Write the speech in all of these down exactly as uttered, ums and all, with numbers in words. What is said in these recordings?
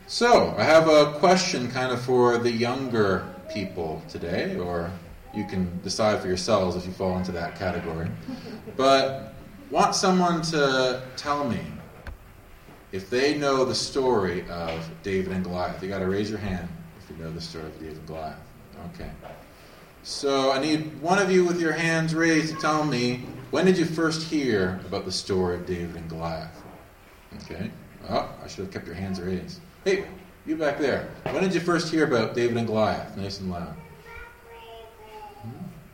So, I have a question kind of for the younger people today, or you can decide for yourselves if you fall into that category. But want someone to tell me if they know the story of David and Goliath. You got to raise your hand if you know the story of David and Goliath. Okay. So I need one of you with your hands raised to tell me, when did you first hear about the story of David and Goliath? Okay. Oh, I should have kept your hands raised. Hey, you back there. When did you first hear about David and Goliath? Nice and loud. Hmm?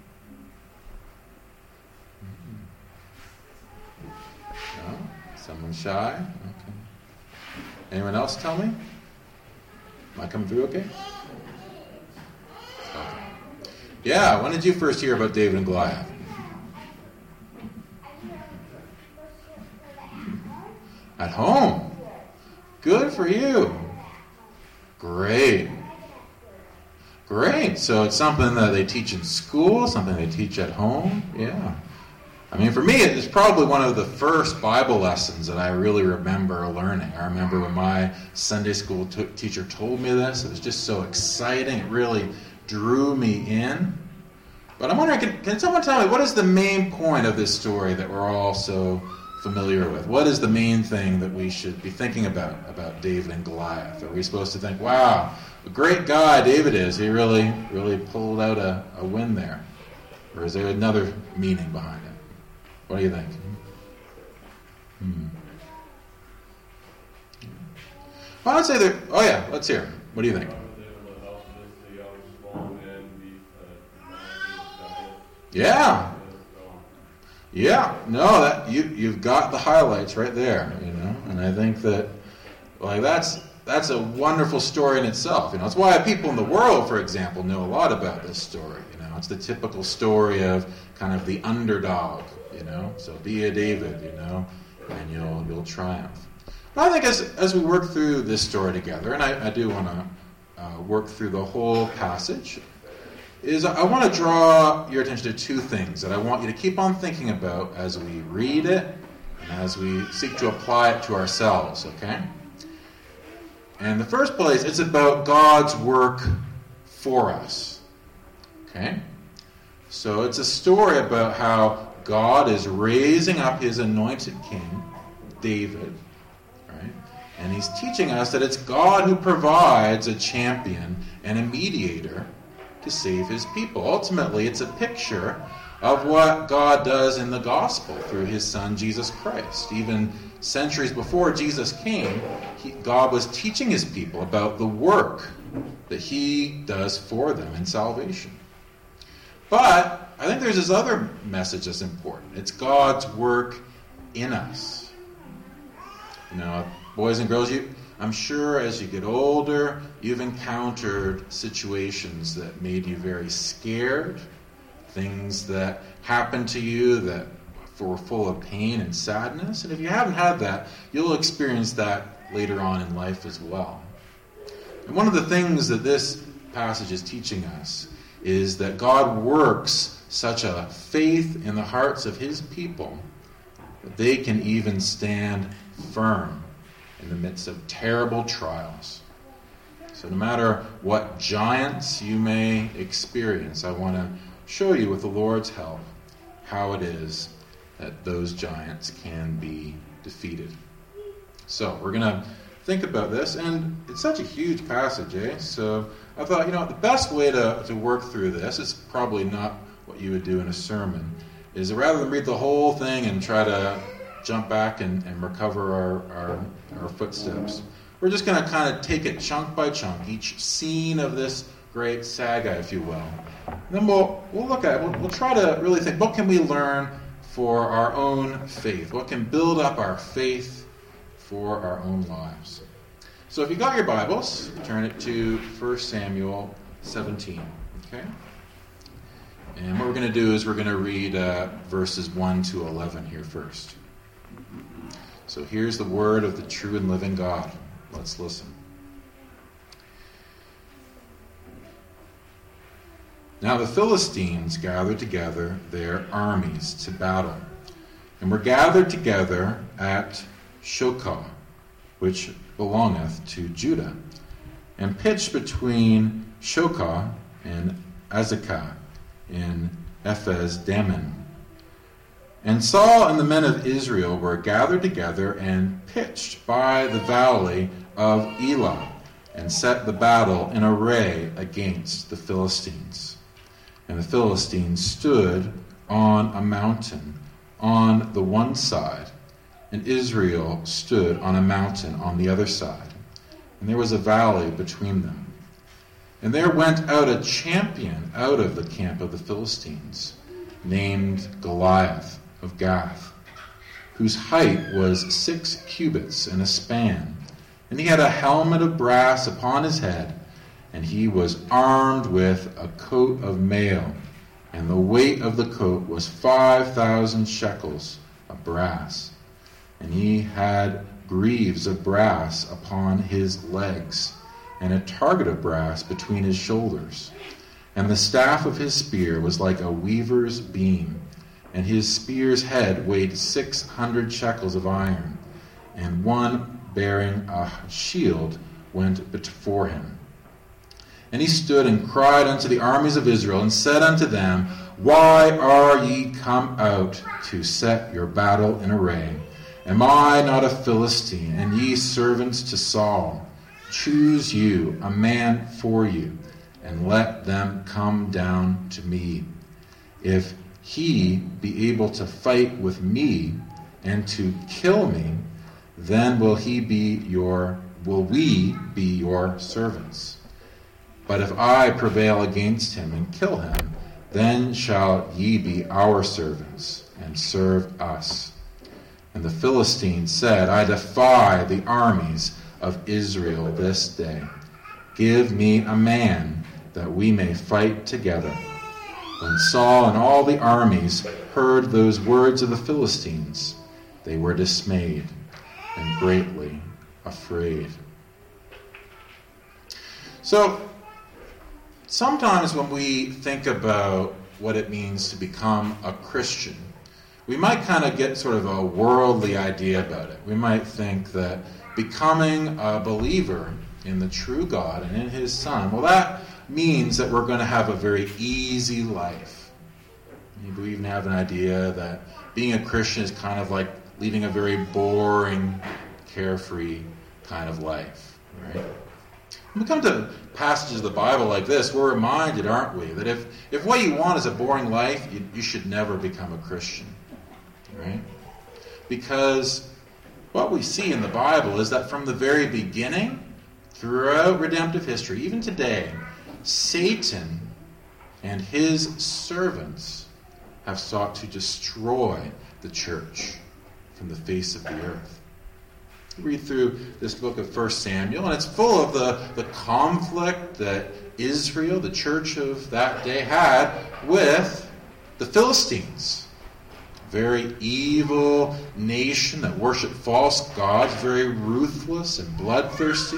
Hmm. No? Someone shy? Okay. Anyone else tell me? Am I coming through okay? Okay. Yeah, when did you first hear about David and Goliath? At home. Good for you. Great. Great. So it's something that they teach in school, something they teach at home. Yeah. I mean, for me, it's probably one of the first Bible lessons that I really remember learning. I remember when my Sunday school t- teacher told me this. It was just so exciting. It really drew me in. But I'm wondering, can, can someone tell me, what is the main point of this story that we're all so familiar with? What is the main thing that we should be thinking about, about David and Goliath? Are we supposed to think, wow, a great guy David is. He really, really pulled out a, a win there. Or is there another meaning behind it? What do you think? Hmm. Well, I'd say that, oh yeah, let's hear. What do you think? Yeah. Yeah, no, that you you've got the highlights right there, you know, and I think that like that's that's a wonderful story in itself. You know, it's why people in the world, for example, know a lot about this story. You know, it's the typical story of kind of the underdog. You know, so be a David, you know, and you'll you'll triumph. But I think as as we work through this story together, and I, I do want to uh, work through the whole passage, is I want to draw your attention to two things that I want you to keep on thinking about as we read it and as we seek to apply it to ourselves, okay? And in the first place, it's about God's work for us, okay? So it's a story about how God is raising up his anointed king, David, right? And he's teaching us that it's God who provides a champion and a mediator to save his people. Ultimately, it's a picture of what God does in the gospel through his son, Jesus Christ. Even centuries before Jesus came, he, God was teaching his people about the work that he does for them in salvation. But I think there's this other message that's important. It's God's work in us. You know, boys and girls, you I'm sure as you get older, you've encountered situations that made you very scared, things that happened to you that were full of pain and sadness. And if you haven't had that, you'll experience that later on in life as well. And one of the things that this passage is teaching us is that God works such a faith in the hearts of his people that they can even stand firm in the midst of terrible trials. So no matter what giants you may experience, I want to show you with the Lord's help how it is that those giants can be defeated. So we're going to think about this, and it's such a huge passage, eh? So I thought, you know, the best way to, to work through this is probably not what you would do in a sermon, is rather than read the whole thing and try to jump back and, and recover our, our, our footsteps. We're just going to kind of take it chunk by chunk, each scene of this great saga, if you will. And then we'll we'll look at it. We'll, we'll try to really think, what can we learn for our own faith? What can build up our faith for our own lives? So if you got your Bibles, turn it to First Samuel seventeen. Okay? And what we're going to do is we're going to read uh, verses one to eleven here first. So here's the word of the true and living God. Let's listen. Now the Philistines gathered together their armies to battle, and were gathered together at Shokah. which belongeth to Judah, and pitched between Shokah and Azekah in Ephes Dammim. And Saul and the men of Israel were gathered together and pitched by the valley of Elah, and set the battle in array against the Philistines. And the Philistines stood on a mountain on the one side, and Israel stood on a mountain on the other side. And there was a valley between them. And there went out a champion out of the camp of the Philistines, named Goliath of Gath, whose height was six cubits and a span. And he had a helmet of brass upon his head, and he was armed with a coat of mail, and the weight of the coat was five thousand shekels of brass. And he had greaves of brass upon his legs, and a target of brass between his shoulders. And the staff of his spear was like a weaver's beam, and his spear's head weighed six hundred shekels of iron, and one bearing a shield went before him. And he stood and cried unto the armies of Israel, and said unto them, Why are ye come out to set your battle in array? Am I not a Philistine, and ye servants to Saul? Choose you a man for you, and let them come down to me. If he be able to fight with me, and to kill me, then will he be your will we be your servants. But if I prevail against him and kill him, then shall ye be our servants, and serve us. And the Philistines said, I defy the armies of Israel this day. Give me a man, that we may fight together. When Saul and all the armies heard those words of the Philistines, they were dismayed and greatly afraid. So, sometimes when we think about what it means to become a Christian, we might kind of get sort of a worldly idea about it. We might think that becoming a believer in the true God and in His Son, well, that means that we're going to have a very easy life. Maybe we even have an idea that being a Christian is kind of like leading a very boring, carefree kind of life, right? When we come to passages of the Bible like this, we're reminded, aren't we, that if, if what you want is a boring life, you, you should never become a Christian, right? Because what we see in the Bible is that from the very beginning, throughout redemptive history, even today, Satan and his servants have sought to destroy the church from the face of the earth. Read through this book of First Samuel, and it's full of the, the conflict that Israel, the church of that day, had with the Philistines. A very evil nation that worshiped false gods, very ruthless and bloodthirsty.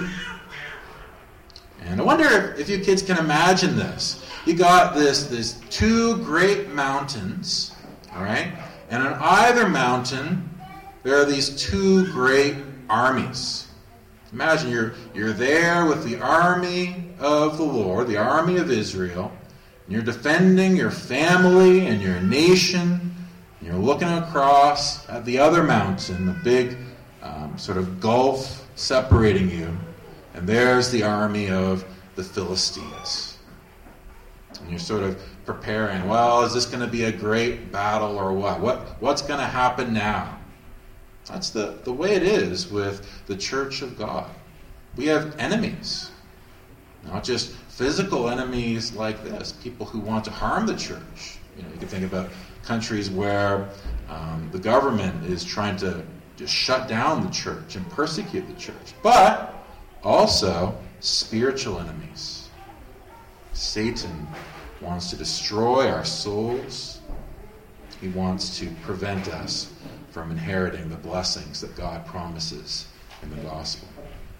And I wonder if you kids can imagine this. You got this, this two great mountains, all right? And on either mountain, there are these two great armies. Imagine you're you're there with the army of the Lord, the army of Israel, and you're defending your family and your nation, and you're looking across at the other mountain, the big um, sort of gulf separating you, and there's the army of the Philistines. And you're sort of preparing, well, is this going to be a great battle or what? What what's going to happen now? That's the, the way it is with the church of God. We have enemies. Not just physical enemies like this, people who want to harm the church. You know, you can think about countries where um, the government is trying to just shut down the church and persecute the church. But also spiritual enemies. Satan wants to destroy our souls. He wants to prevent us from inheriting the blessings that God promises in the gospel.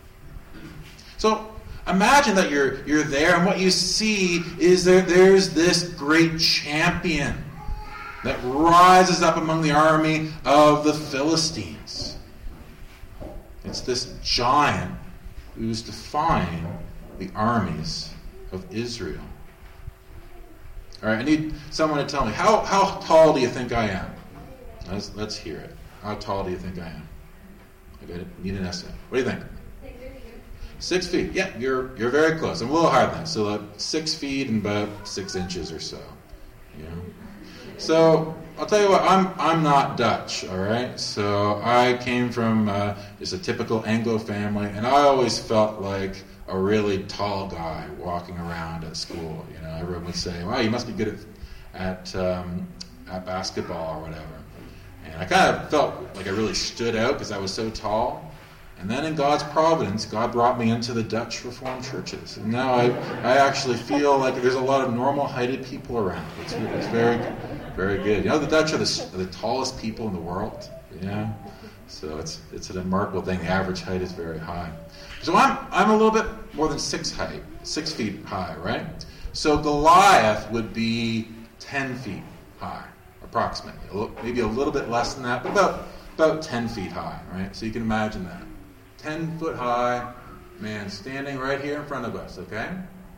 So imagine that you're you're there, and what you see is there there's this great champion that rises up among the army of the Philistines. It's this giant who's defying the armies of Israel. All right, I need someone to tell me, how, how tall do you think I am? Let's, let's hear it. How tall do you think I am? I got it. Need an estimate. What do you think? Six feet. Yeah, you're you're very close. I'm a little higher than that. So like six feet and about six inches or so. You know. So I'll tell you what. I'm I'm not Dutch. All right. So I came from uh, just a typical Anglo family, and I always felt like a really tall guy walking around at school. You know, everyone would say, "Wow, you must be good at at um, at basketball or whatever." And I kind of felt like I really stood out because I was so tall. And then in God's providence, God brought me into the Dutch Reformed churches. And now I, I actually feel like there's a lot of normal-heighted people around. It's, it's very, very good. You know, the Dutch are the, the tallest people in the world. Yeah, so it's it's a remarkable thing. The average height is very high. So I'm I'm a little bit more than six height, six feet high, right? So Goliath would be ten feet high, approximately. A little, maybe a little bit less than that, but about about ten feet high, right? So you can imagine that. ten foot high man standing right here in front of us, okay?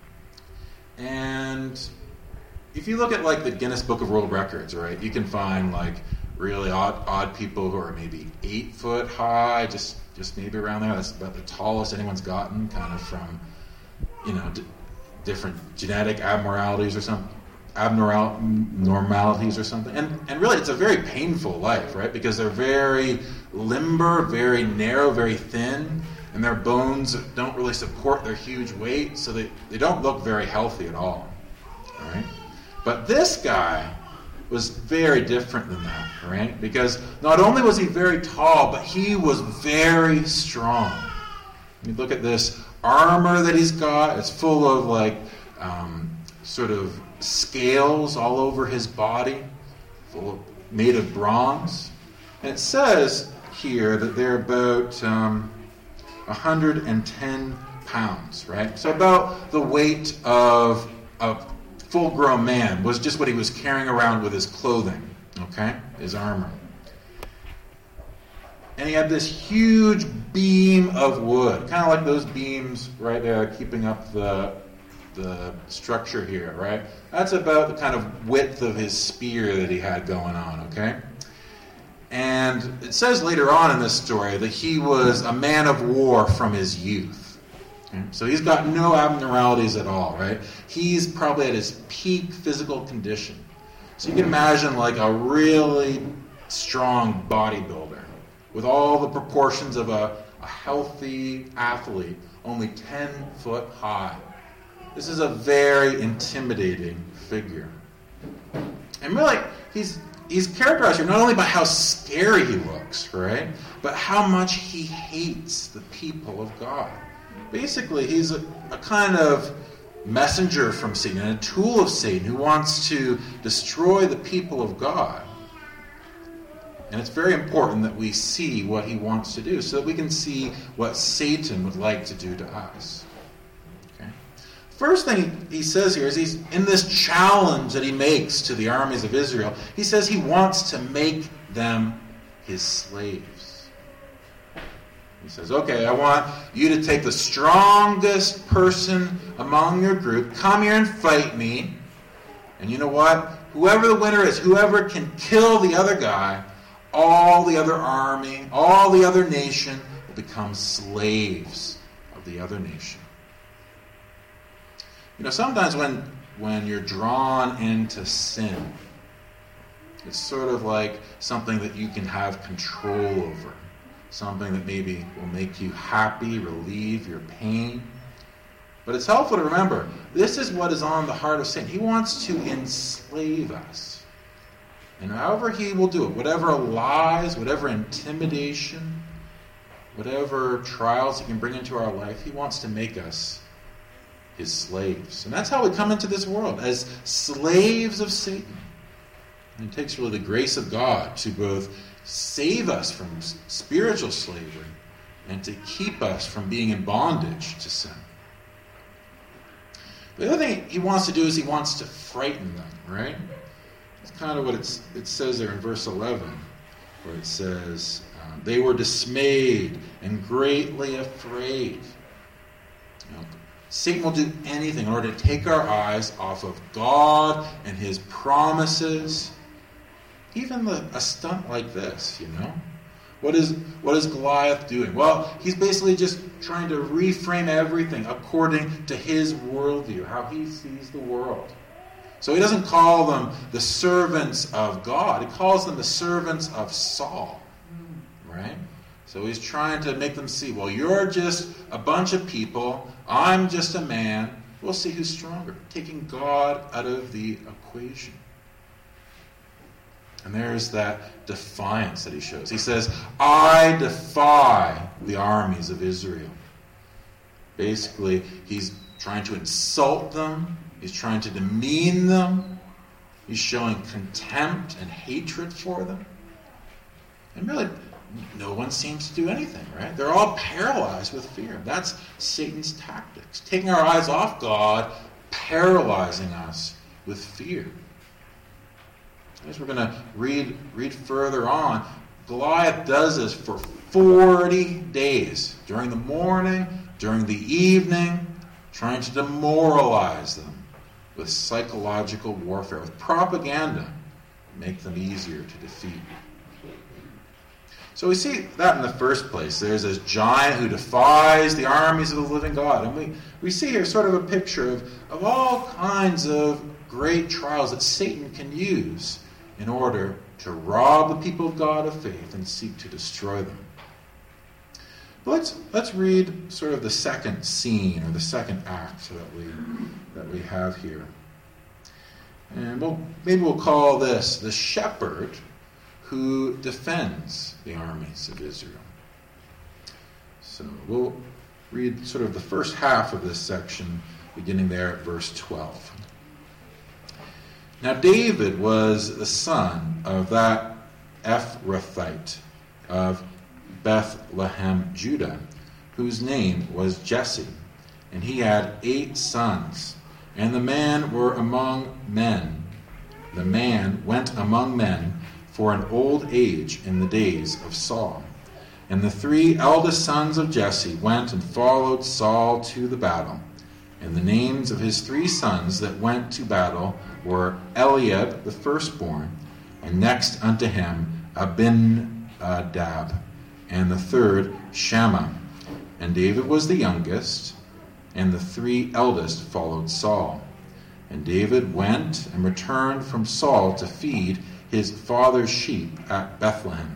And if you look at like the Guinness Book of World Records, right, you can find like really odd odd people who are maybe eight foot high, just just maybe around there. That's about the tallest anyone's gotten, kind of from, you know, d- different genetic abnormalities or something. abnormalities or something. And and really, it's a very painful life, right? Because they're very limber, very narrow, very thin, and their bones don't really support their huge weight, so they, they don't look very healthy at all. All right? But this guy was very different than that, right? Because not only was he very tall, but he was very strong. You look at this armor that he's got. It's full of like um, sort of scales all over his body, full of, made of bronze. And it says here that they're about um, one hundred ten pounds, right? So about the weight of a full-grown man was just what he was carrying around with his clothing, okay, his armor. And he had this huge beam of wood, kind of like those beams right there keeping up the the structure here, right? That's about the kind of width of his spear that he had going on, okay? And it says later on in this story that he was a man of war from his youth. Okay? So he's got no abnormalities at all, right? He's probably at his peak physical condition. So you can imagine like a really strong bodybuilder with all the proportions of a, a healthy athlete, only ten foot high. This is a very intimidating figure. And really, he's he's characterized here not only by how scary he looks, right, but how much he hates the people of God. Basically, he's a, a kind of messenger from Satan, and a tool of Satan who wants to destroy the people of God. And it's very important that we see what he wants to do so that we can see what Satan would like to do to us. First thing he says here is he's in this challenge that he makes to the armies of Israel. He says he wants to make them his slaves. He says, okay, I want you to take the strongest person among your group, come here and fight me. And you know what? Whoever the winner is, whoever can kill the other guy, all the other army, all the other nation will become slaves of the other nation. You know, sometimes when when you're drawn into sin, it's sort of like something that you can have control over. Something that maybe will make you happy, relieve your pain. But it's helpful to remember, this is what is on the heart of Satan. He wants to enslave us. And however he will do it, whatever lies, whatever intimidation, whatever trials he can bring into our life, he wants to make us his slaves. And that's how we come into this world, as slaves of Satan. And it takes really the grace of God to both save us from spiritual slavery and to keep us from being in bondage to sin. The other thing he wants to do is he wants to frighten them, right? It's kind of what it's, it says there in verse eleven, where it says, um, they were dismayed and greatly afraid. You know, Satan will do anything in order to take our eyes off of God and his promises. Even the, a stunt like this, you know. What is, what is Goliath doing? Well, he's basically just trying to reframe everything according to his worldview, how he sees the world. So he doesn't call them the servants of God. He calls them the servants of Saul. Right? So he's trying to make them see, well, you're just a bunch of people. I'm just a man. We'll see who's stronger. Taking God out of the equation. And there's that defiance that he shows. He says, I defy the armies of Israel. Basically, he's trying to insult them. He's trying to demean them. He's showing contempt and hatred for them. And really, no one seems to do anything, right? They're all paralyzed with fear. That's Satan's tactics. Taking our eyes off God, paralyzing us with fear. As we're going to read, read further on, Goliath does this for forty days. During the morning, during the evening, trying to demoralize them with psychological warfare, with propaganda, make them easier to defeat. So we see that in the first place. There's this giant who defies the armies of the living God. And we, we see here sort of a picture of, of all kinds of great trials that Satan can use in order to rob the people of God of faith and seek to destroy them. But let's let's read sort of the second scene or the second act that we that we have here. And we'll, maybe we'll call this the shepherd who defends the armies of Israel. So we'll read sort of the first half of this section, beginning there at verse twelve. Now David was the son of that Ephrathite of Bethlehem, Judah, whose name was Jesse, and he had eight sons, and the men were among men. The man went among men for an old age in the days of Saul. And the three eldest sons of Jesse went and followed Saul to the battle. And the names of his three sons that went to battle were Eliab the firstborn, and next unto him Abinadab, and the third Shammah. And David was the youngest, and the three eldest followed Saul. And David went and returned from Saul to feed his father's sheep at Bethlehem.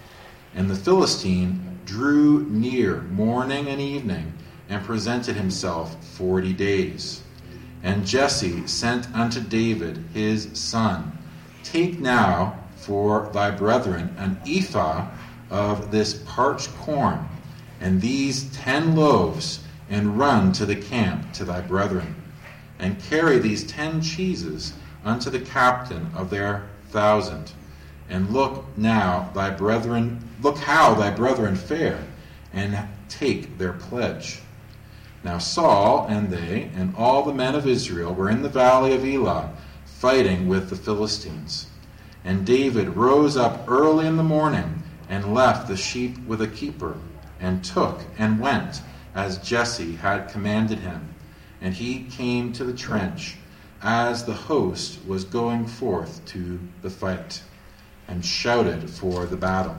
And the Philistine drew near morning and evening, and presented himself forty days. And Jesse sent unto David his son, Take now for thy brethren an ephah of this parched corn, and these ten loaves, and run to the camp to thy brethren, and carry these ten cheeses unto the captain of their thousand. And look now thy brethren, look how thy brethren fare, and take their pledge. Now Saul and they and all the men of Israel were in the valley of Elah, fighting with the Philistines. And David rose up early in the morning, and left the sheep with a keeper, and took and went, as Jesse had commanded him. And he came to the trench, as the host was going forth to the fight, and shouted for the battle.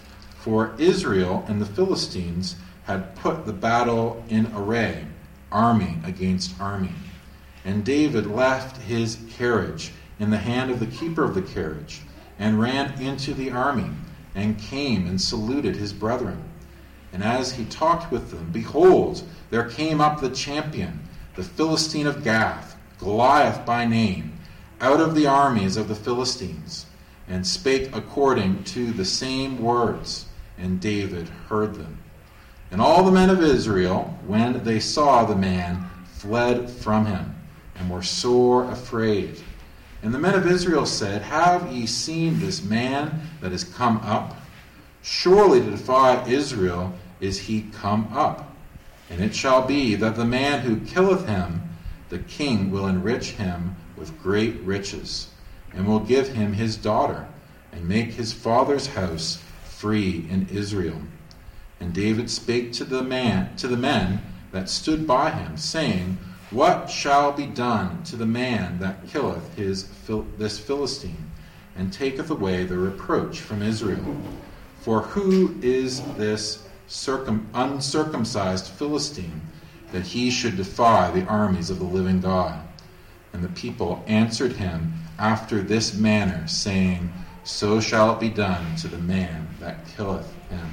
For Israel and the Philistines had put the battle in array, army against army. And David left his carriage in the hand of the keeper of the carriage, and ran into the army, and came and saluted his brethren. And as he talked with them, behold, there came up the champion, the Philistine of Gath, Goliath by name, out of the armies of the Philistines, and spake according to the same words, and David heard them. And all the men of Israel, when they saw the man, fled from him, and were sore afraid. And the men of Israel said, Have ye seen this man that is come up? Surely to defy Israel is he come up. And it shall be that the man who killeth him, the king will enrich him with great riches, and will give him his daughter, and make his father's house free in Israel. And David spake to the man, to the men that stood by him, saying, What shall be done to the man that killeth his this Philistine, and taketh away the reproach from Israel? For who is this circum, uncircumcised Philistine, that he should defy the armies of the living God? And the people answered him after this manner, saying, So shall it be done to the man that killeth him.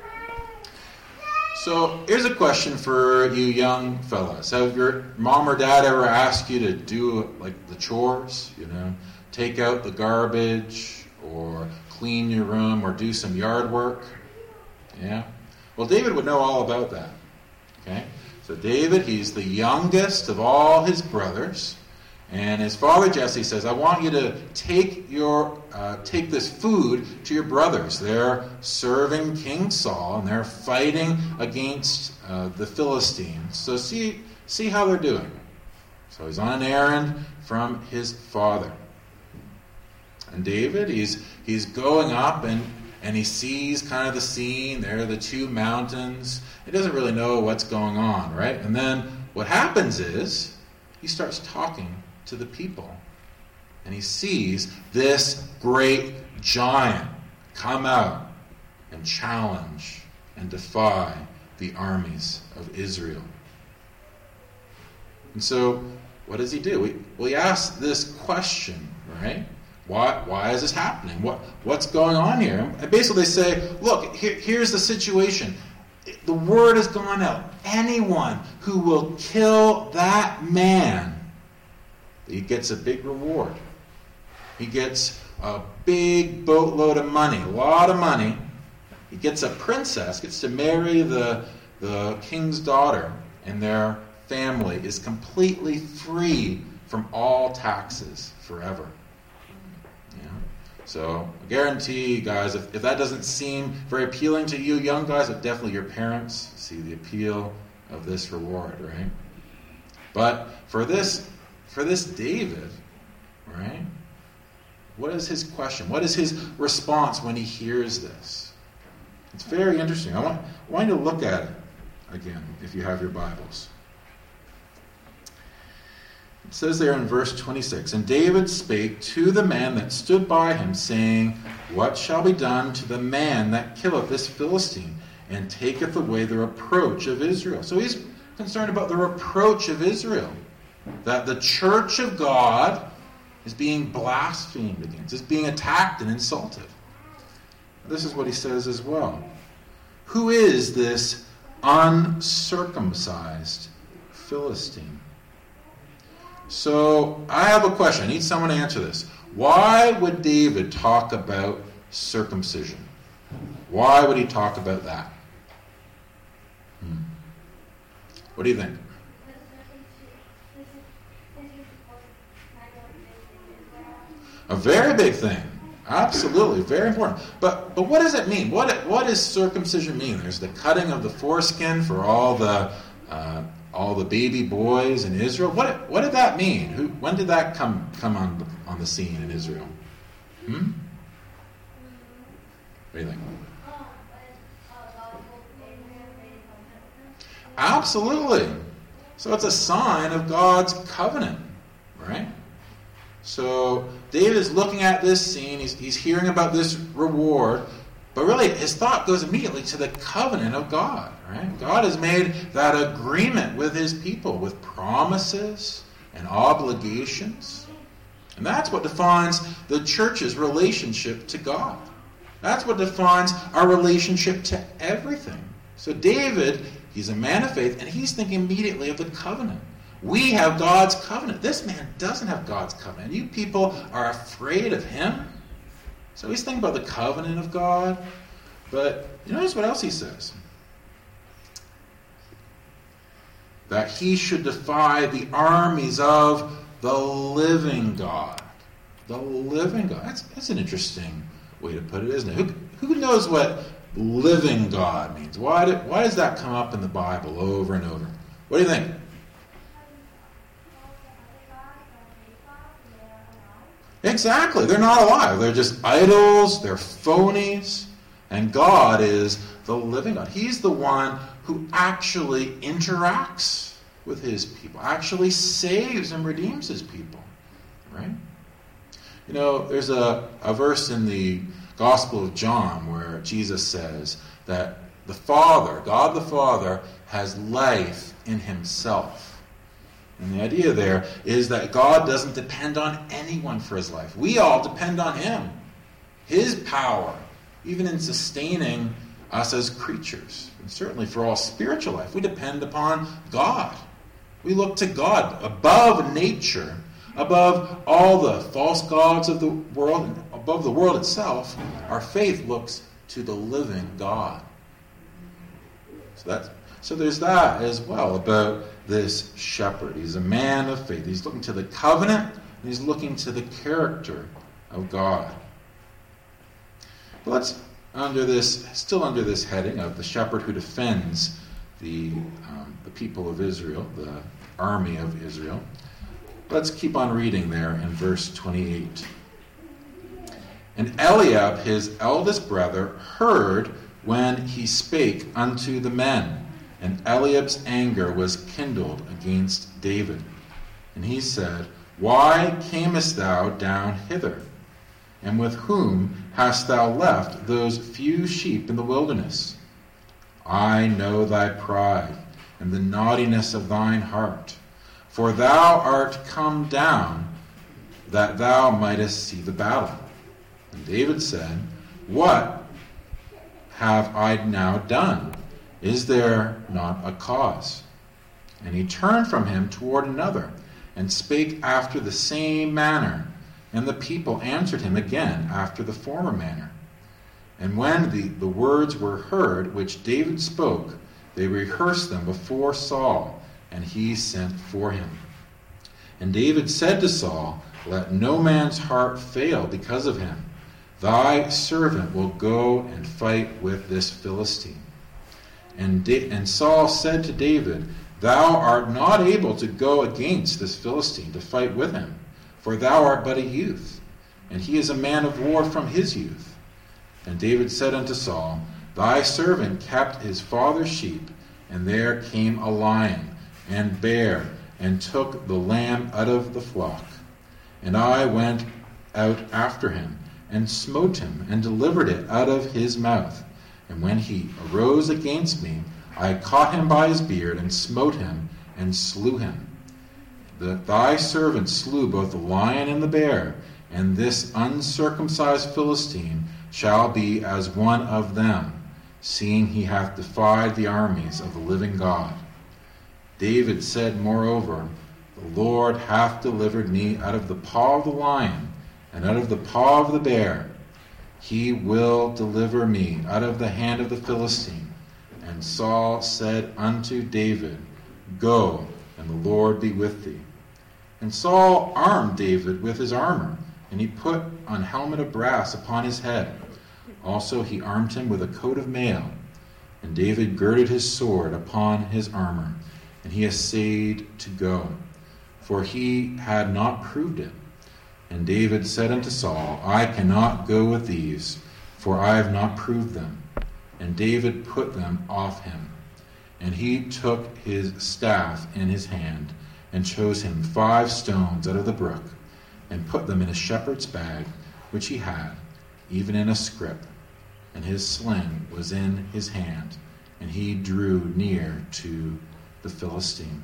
So here's a question for you young fellas. Have your mom or dad ever asked you to do like the chores? You know, take out the garbage or clean your room or do some yard work? Yeah? Well, David would know all about that. Okay? So David, he's the youngest of all his brothers. And his father Jesse says, I want you to take your uh, take this food to your brothers. They're serving King Saul, and they're fighting against uh, the Philistines. So see, see how they're doing. So he's on an errand from his father. And David, he's he's going up, and, and he sees kind of the scene. There are the two mountains. He doesn't really know what's going on, right? And then what happens is he starts talking to the people. And he sees this great giant come out and challenge and defy the armies of Israel. And so, what does he do? Well, he asks this question, right? Why, why is this happening? What, what's going on here? And basically they say, look, here, here's the situation. The word has gone out. Anyone who will kill that man, he gets a big reward. He gets a big boatload of money, a lot of money. He gets a princess, gets to marry the, the king's daughter, and their family is completely free from all taxes forever. Yeah. So I guarantee you guys, if, if that doesn't seem very appealing to you young guys, but definitely your parents see the appeal of this reward, right? But for this For this David, right, what is his question? What is his response when he hears this? It's very interesting. I want, I want you to look at it again, if you have your Bibles. It says there in verse twenty-six, And David spake to the man that stood by him, saying, What shall be done to the man that killeth this Philistine, and taketh away the reproach of Israel? So he's concerned about the reproach of Israel. That the church of God is being blasphemed against, is being attacked and insulted. This is what he says as well. Who is this uncircumcised Philistine? So I have a question. I need someone to answer this. Why would David talk about circumcision? Why would he talk about that? Hmm. What do you think? A very big thing. Absolutely. Very important. But but what does it mean? What what does circumcision mean? There's the cutting of the foreskin for all the uh, all the baby boys in Israel. What what did that mean? Who when did that come come on the, on the scene in Israel? Hmm? What do you think? Absolutely. So it's a sign of God's covenant, right? So David is looking at this scene, he's, he's hearing about this reward, but really his thought goes immediately to the covenant of God, right? God has made that agreement with his people with promises and obligations. And that's what defines the church's relationship to God. That's what defines our relationship to everything. So David, he's a man of faith, and he's thinking immediately of the covenant. We have God's covenant. This man doesn't have God's covenant. You people are afraid of him. So he's thinking about the covenant of God. But you notice what else he says? That he should defy the armies of the living God. The living God. That's, that's an interesting way to put it, isn't it? Who, who knows what living God means? Why, do, why does that come up in the Bible over and over? What do you think? Exactly. They're not alive. They're just idols. They're phonies. And God is the living God. He's the one who actually interacts with his people, actually saves and redeems his people, right? You know, there's a, a verse in the Gospel of John where Jesus says that the Father, God the Father, has life in himself. And the idea there is that God doesn't depend on anyone for his life. We all depend on him. His power, even in sustaining us as creatures. And certainly for all spiritual life, we depend upon God. We look to God above nature, above all the false gods of the world, and above the world itself. Our faith looks to the living God. So that's So there's that as well about this shepherd. He's a man of faith. He's looking to the covenant, and he's looking to the character of God. But let's, under this, still under this heading of the shepherd who defends the, um, the people of Israel, the army of Israel, let's keep on reading there in verse twenty-eight. And Eliab, his eldest brother, heard when he spake unto the men. And Eliab's anger was kindled against David. And he said, Why camest thou down hither? And with whom hast thou left those few sheep in the wilderness? I know thy pride, and the naughtiness of thine heart. For thou art come down, that thou mightest see the battle. And David said, What have I now done? Is there not a cause? And he turned from him toward another, and spake after the same manner. And the people answered him again after the former manner. And when the, the words were heard which David spoke, they rehearsed them before Saul, and he sent for him. And David said to Saul, Let no man's heart fail because of him. Thy servant will go and fight with this Philistine. And, da- and Saul said to David, Thou art not able to go against this Philistine to fight with him, for thou art but a youth, and he is a man of war from his youth. And David said unto Saul, Thy servant kept his father's sheep, and there came a lion and bear, and took the lamb out of the flock. And I went out after him, and smote him, and delivered it out of his mouth. And when he arose against me, I caught him by his beard, and smote him, and slew him. That thy servant slew both the lion and the bear, and this uncircumcised Philistine shall be as one of them, seeing he hath defied the armies of the living God. David said, moreover, The Lord hath delivered me out of the paw of the lion, and out of the paw of the bear. He will deliver me out of the hand of the Philistine. And Saul said unto David, Go, and the Lord be with thee. And Saul armed David with his armor, and he put an helmet of brass upon his head. Also he armed him with a coat of mail. And David girded his sword upon his armor, and he essayed to go, for he had not proved it. And David said unto Saul, I cannot go with these, for I have not proved them. And David put them off him. And he took his staff in his hand, and chose him five stones out of the brook, and put them in a shepherd's bag, which he had, even in a scrip. And his sling was in his hand, and he drew near to the Philistine.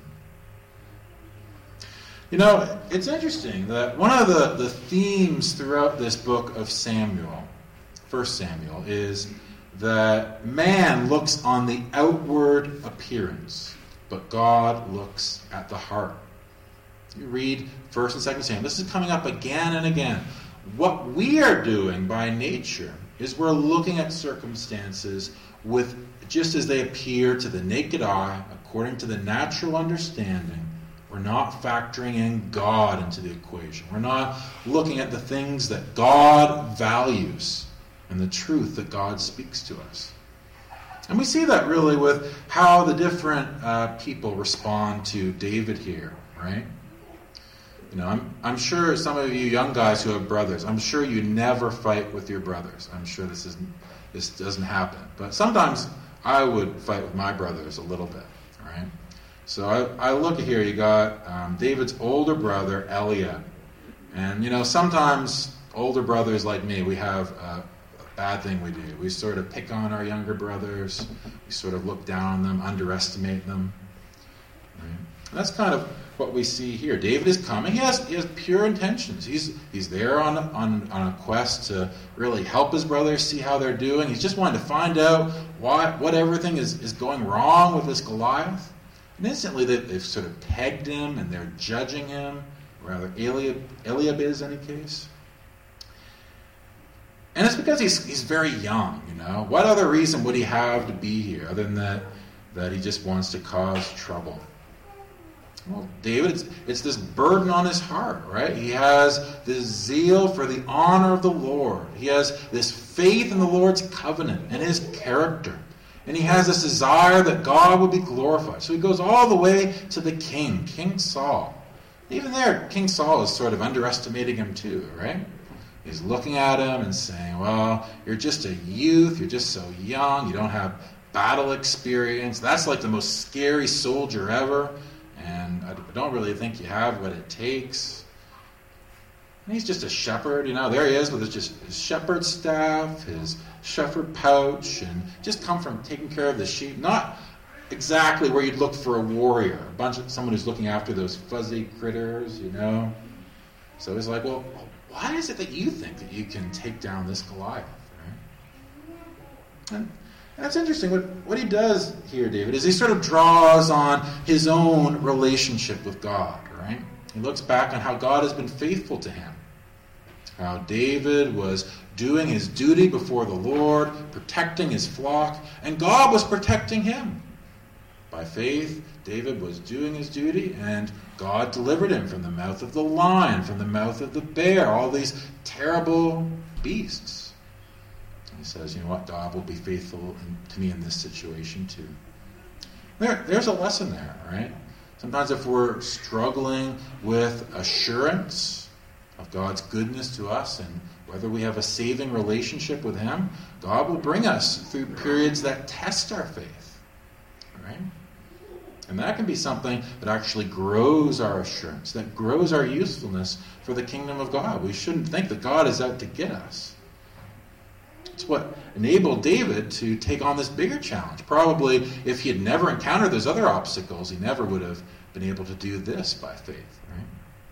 You know, it's interesting that one of the, the themes throughout this book of Samuel, First Samuel, is that man looks on the outward appearance, but God looks at the heart. You read First and Second Samuel. This is coming up again and again. What we are doing by nature is we're looking at circumstances with just as they appear to the naked eye, according to the natural understanding. We're not factoring in God into the equation. We're not looking at the things that God values and the truth that God speaks to us. And we see that really with how the different uh, people respond to David here, right? You know, I'm, I'm sure some of you young guys who have brothers, I'm sure you never fight with your brothers. I'm sure this is this doesn't happen. But sometimes I would fight with my brothers a little bit, right? So I, I look at here, you got um, David's older brother, Eliab. And, you know, sometimes older brothers like me, we have a bad thing we do. We sort of pick on our younger brothers. We sort of look down on them, underestimate them. Right? And that's kind of what we see here. David is coming. He has, he has pure intentions. He's he's there on, on, on a quest to really help his brothers, see how they're doing. He's just wanting to find out why, what everything is, is going wrong with this Goliath. And instantly they, they've sort of pegged him and they're judging him. Rather, Eliab, Eliab is in any case. And it's because he's he's very young, you know. What other reason would he have to be here other than that, that he just wants to cause trouble? Well, David, it's, it's this burden on his heart, right? He has this zeal for the honor of the Lord. He has this faith in the Lord's covenant and his character. And he has this desire that God will be glorified. So he goes all the way to the king, King Saul. Even there, King Saul is sort of underestimating him too, right? He's looking at him and saying, well, you're just a youth, you're just so young, you don't have battle experience. That's like the most scary soldier ever. And I don't really think you have what it takes. And he's just a shepherd, you know. There he is with his, just his shepherd staff, his shepherd pouch, and just come from taking care of the sheep. Not exactly where you'd look for a warrior, a bunch of someone who's looking after those fuzzy critters, you know. So he's like, well, why is it that you think that you can take down this Goliath? Right? And that's interesting. What, what he does here, David, is he sort of draws on his own relationship with God, right? He looks back on how God has been faithful to him. How David was doing his duty before the Lord, protecting his flock, and God was protecting him. By faith, David was doing his duty, and God delivered him from the mouth of the lion, from the mouth of the bear, all these terrible beasts. He says, you know what, God will be faithful in, to me in this situation too. There, there's a lesson there, right? Sometimes if we're struggling with assurance of God's goodness to us and whether we have a saving relationship with him, God will bring us through periods that test our faith, right? And that can be something that actually grows our assurance, that grows our usefulness for the kingdom of God. We shouldn't think that God is out to get us. It's what enabled David to take on this bigger challenge. Probably if he had never encountered those other obstacles, he never would have been able to do this by faith. Right?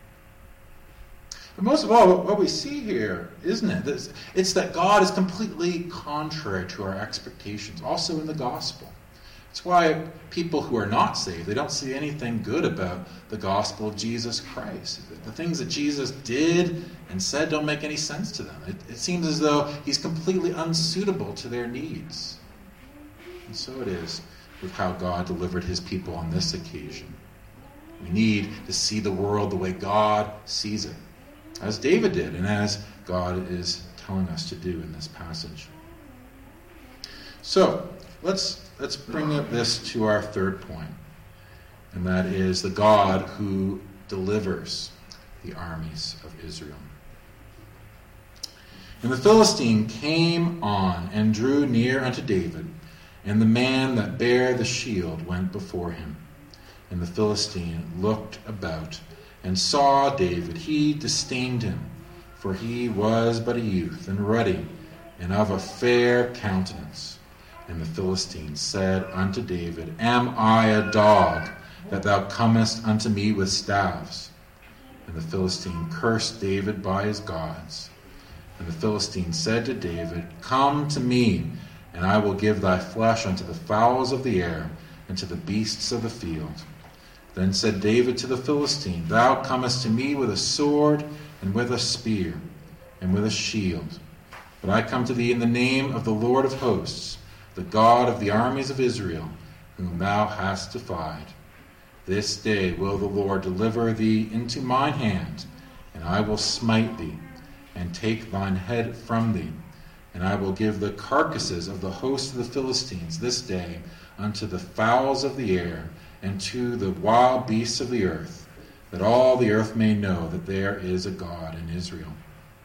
But most of all, what we see here, isn't it? It's that God is completely contrary to our expectations, also in the gospel. It's why people who are not saved, they don't see anything good about the gospel of Jesus Christ. The things that Jesus did and said don't make any sense to them. It, it seems as though he's completely unsuitable to their needs. And so it is with how God delivered his people on this occasion. We need to see the world the way God sees it, as David did, and as God is telling us to do in this passage. So, let's let's bring up this to our third point, and that is the God who delivers the armies of Israel. And the Philistine came on and drew near unto David, and the man that bare the shield went before him. And the Philistine looked about and saw David. He disdained him, for he was but a youth, and ruddy, and of a fair countenance. And the Philistine said unto David, Am I a dog, that thou comest unto me with staves? And the Philistine cursed David by his gods. And the Philistine said to David, Come to me, and I will give thy flesh unto the fowls of the air, and to the beasts of the field. Then said David to the Philistine, Thou comest to me with a sword, and with a spear, and with a shield. But I come to thee in the name of the Lord of hosts, the God of the armies of Israel, whom thou hast defied. This day will the Lord deliver thee into mine hand, and I will smite thee, and take thine head from thee. And I will give the carcasses of the host of the Philistines this day unto the fowls of the air, and to the wild beasts of the earth, that all the earth may know that there is a God in Israel.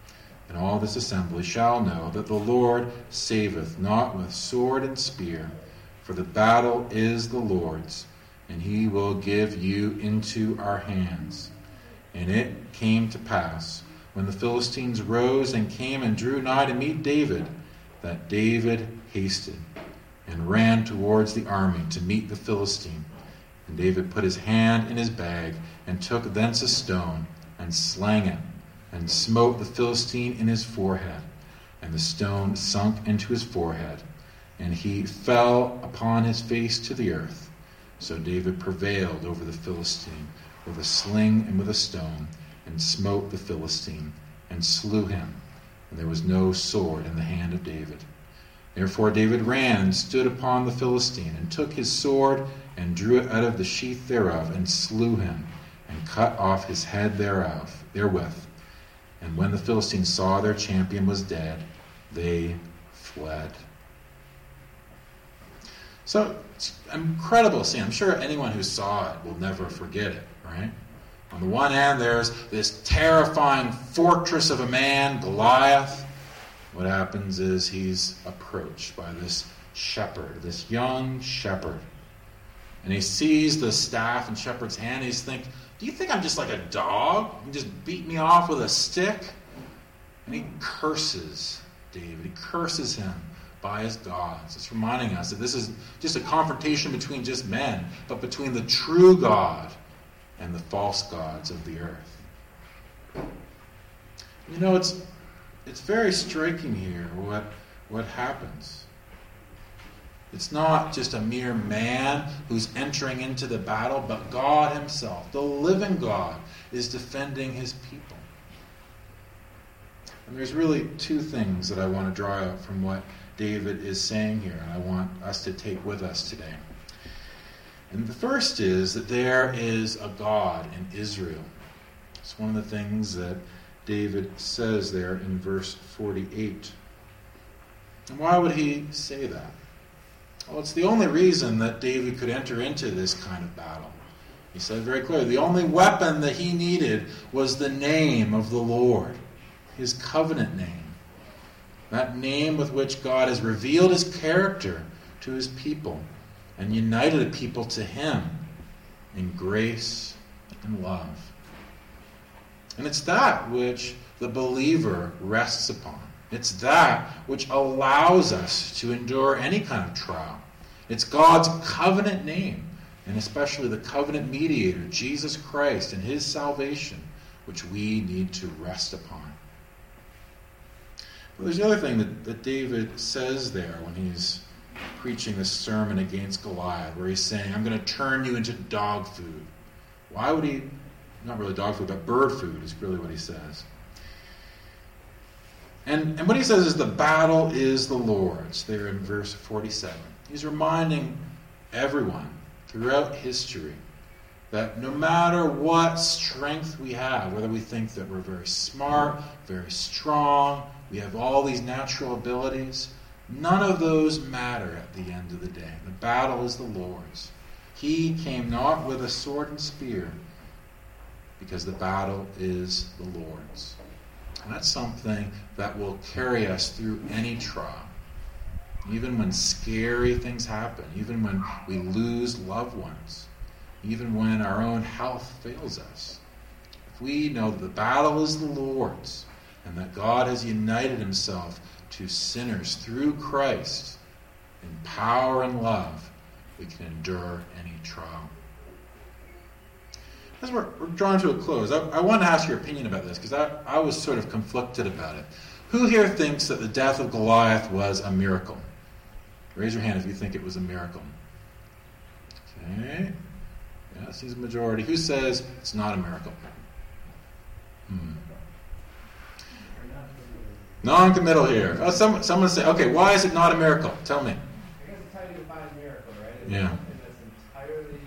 and all this assembly shall know that the Lord saveth not with sword and spear, for the battle is the Lord's, and he will give you into our hands. And it came to pass, when the Philistines rose and came and drew nigh to meet David, that David hasted and ran towards the army to meet the Philistine. And David put his hand in his bag, and took thence a stone, and slang it, and smote the Philistine in his forehead. And the stone sunk into his forehead, and he fell upon his face to the earth. So David prevailed over the Philistine with a sling and with a stone, and smote the Philistine, and slew him. And there was no sword in the hand of David. Therefore David ran and stood upon the Philistine, and took his sword, and drew it out of the sheath thereof, and slew him, and cut off his head thereof, therewith. And when the Philistines saw their champion was dead, they fled. So, it's an incredible scene. I'm sure anyone who saw it will never forget it, right? On the one hand, there's this terrifying fortress of a man, Goliath. What happens is he's approached by this shepherd, this young shepherd. And he sees the staff in shepherd's hand, and he's thinking, do you think I'm just like a dog? You can just beat me off with a stick? And he curses David. He curses him by his gods. It's reminding us that this is just a confrontation between just men, but between the true God and the false gods of the earth. You know, it's it's very striking here what what happens. It's not just a mere man who's entering into the battle, but God himself, the living God, is defending his people. And there's really two things that I want to draw out from what David is saying here, and I want us to take with us today. And the first is that there is a God in Israel. It's one of the things that David says there in verse forty-eight. And why would he say that? Well, it's the only reason that David could enter into this kind of battle. He said very clearly, the only weapon that he needed was the name of the Lord, his covenant name. That name with which God has revealed his character to his people and united a people to him in grace and love. And it's that which the believer rests upon. It's that which allows us to endure any kind of trial. It's God's covenant name, and especially the covenant mediator, Jesus Christ, and his salvation, which we need to rest upon. But there's the other thing that, that David says there when he's preaching this sermon against Goliath, where he's saying, I'm going to turn you into dog food. Why would he, not really dog food, but bird food is really what he says. And, and what he says is the battle is the Lord's, there in verse forty-seven. He's reminding everyone throughout history that no matter what strength we have, whether we think that we're very smart, very strong, we have all these natural abilities, none of those matter at the end of the day. The battle is the Lord's. He came not with a sword and spear, because the battle is the Lord's. And that's something that will carry us through any trial. Even when scary things happen, even when we lose loved ones, even when our own health fails us. If we know that the battle is the Lord's, and that God has united himself to sinners through Christ in power and love, we can endure any trial. As we're, we're drawing to a close, I, I want to ask your opinion about this, because I, I was sort of conflicted about it. Who here thinks that the death of Goliath was a miracle? Raise your hand if you think it was a miracle. Okay. Yeah, seems a majority. Who says it's not a miracle? Hmm. Non-committal here. Oh, some, someone say, okay, why is it not a miracle? Tell me. I guess it's how you define a miracle, right? It's Yeah. something that's entirely,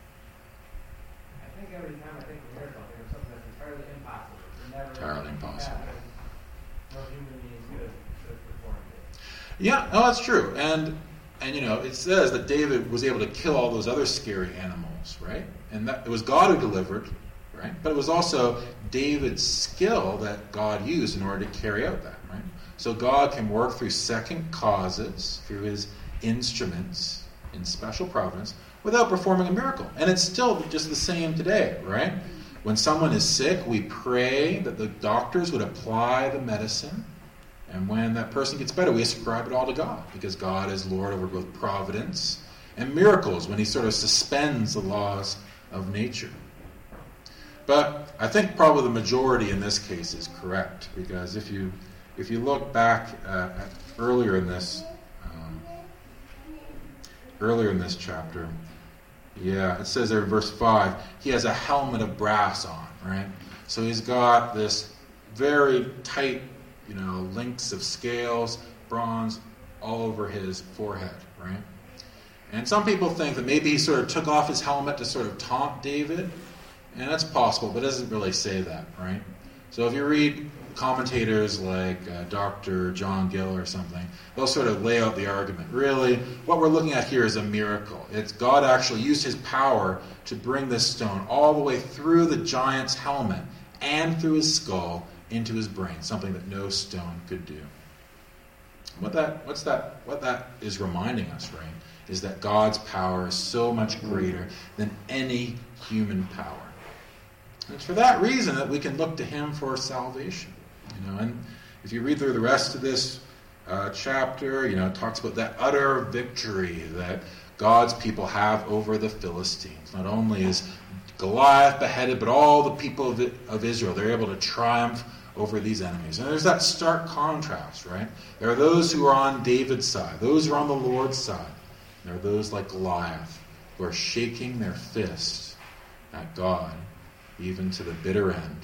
I think every time I think of a miracle, I think of something that's entirely impossible. It's never Entirely impossible. happen. No human being could have, could have performed it. Yeah, no, that's true. And, and you know, it says that David was able to kill all those other scary animals, right? And that it was God who delivered, right? right? But it was also David's skill that God used in order to carry out that, right? So God can work through second causes, through his instruments in special providence, without performing a miracle. And it's still just the same today, right? When someone is sick, we pray that the doctors would apply the medicine. And when that person gets better, we ascribe it all to God, because God is Lord over both providence and miracles, when he sort of suspends the laws of nature. But I think probably the majority in this case is correct, because if you if you look back uh, at earlier in this um, earlier in this chapter, yeah, it says there in verse five, he has a helmet of brass on, right? So he's got this very tight, you know, links of scales, bronze, all over his forehead, right? And some people think that maybe he sort of took off his helmet to sort of taunt David, and that's possible, but it doesn't really say that, right? So if you read commentators like uh, Doctor John Gill or something, they'll sort of lay out the argument. Really, what we're looking at here is a miracle. It's God actually used his power to bring this stone all the way through the giant's helmet and through his skull into his brain, something that no stone could do. What that, what's that, what that is reminding us, right, is that God's power is so much greater than any human power. And it's for that reason that we can look to him for salvation. You know, and if you read through the rest of this uh, chapter, you know, it talks about that utter victory that God's people have over the Philistines. Not only is Goliath beheaded, but all the people of, it, of Israel, they're able to triumph over these enemies. And there's that stark contrast, right? There are those who are on David's side, those who are on the Lord's side. There are those like Goliath who are shaking their fists at God, even to the bitter end.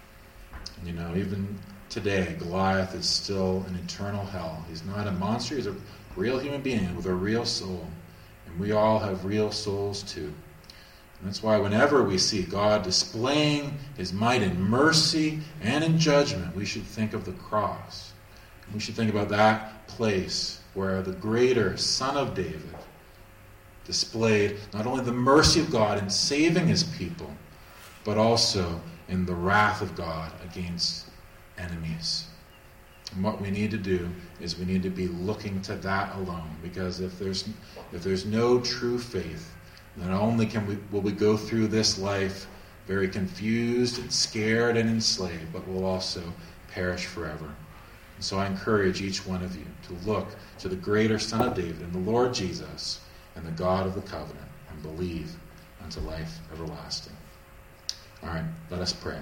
You know, even today, Goliath is still in eternal hell. He's not a monster, he's a real human being with a real soul. And we all have real souls too. And that's why whenever we see God displaying his might in mercy and in judgment, we should think of the cross. And we should think about that place where the greater Son of David displayed not only the mercy of God in saving his people, but also in the wrath of God against enemies. And what we need to do is we need to be looking to that alone, because if there's if there's no true faith, not only can we will we go through this life very confused and scared and enslaved, but we'll also perish forever. And so I encourage each one of you to look to the greater Son of David and the Lord Jesus and the God of the covenant, and believe unto life everlasting. All right, let us pray.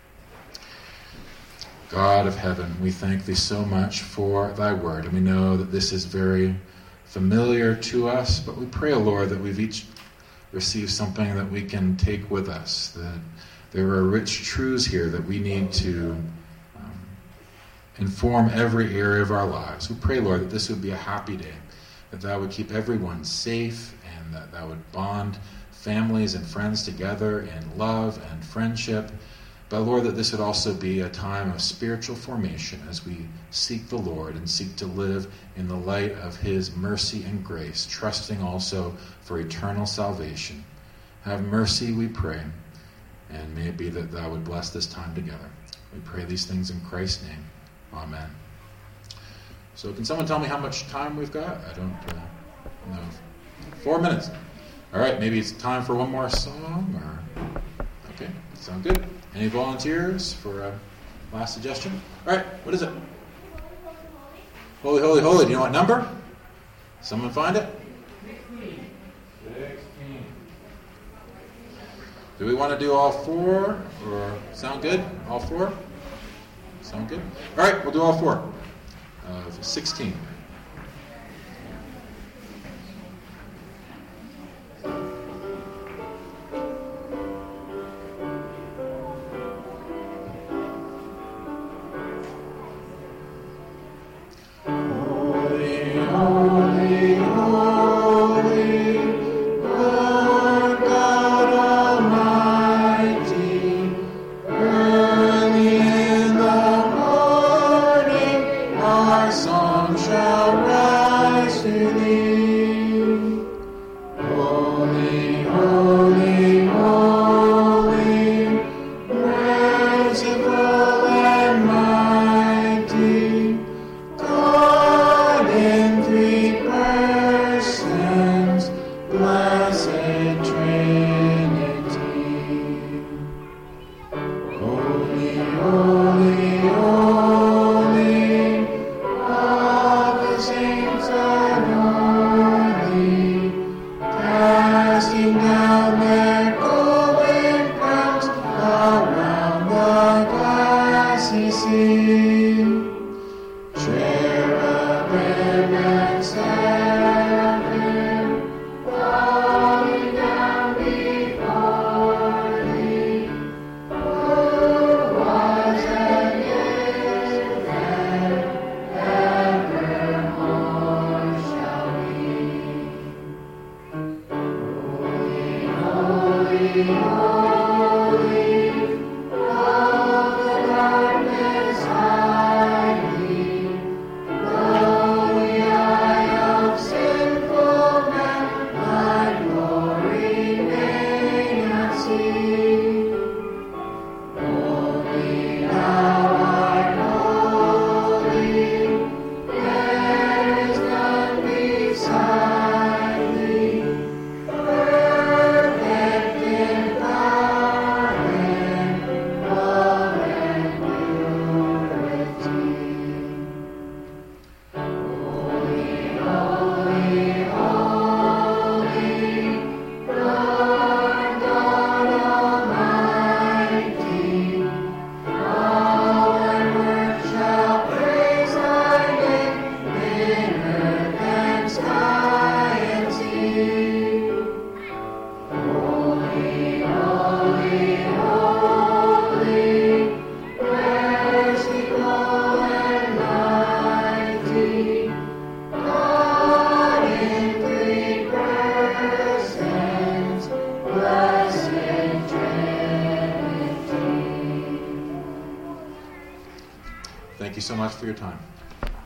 God of heaven, we thank thee so much for thy word, and we know that this is very familiar to us, but we pray, O Lord, that we've each received something that we can take with us, that there are rich truths here that we need to um, inform every area of our lives. We pray, Lord, that this would be a happy day, that thou would keep everyone safe, and that thou would bond families and friends together in love and friendship. But Lord, that this would also be a time of spiritual formation as we seek the Lord and seek to live in the light of his mercy and grace, trusting also for eternal salvation. Have mercy, we pray, and may it be that thou would bless this time together. We pray these things in Christ's name. Amen. So can someone tell me how much time we've got? I don't uh, know. Four minutes. All right, maybe it's time for one more song, or... Okay, sound good. Any volunteers for a last suggestion? All right, what is it? Holy, holy, holy. Do you know what number? Someone find it? sixteen. Do we want to do all four, or sound good? All four? Sound good? All right, we'll do all four. Uh, sixteen. Shall Thank you so much for your time.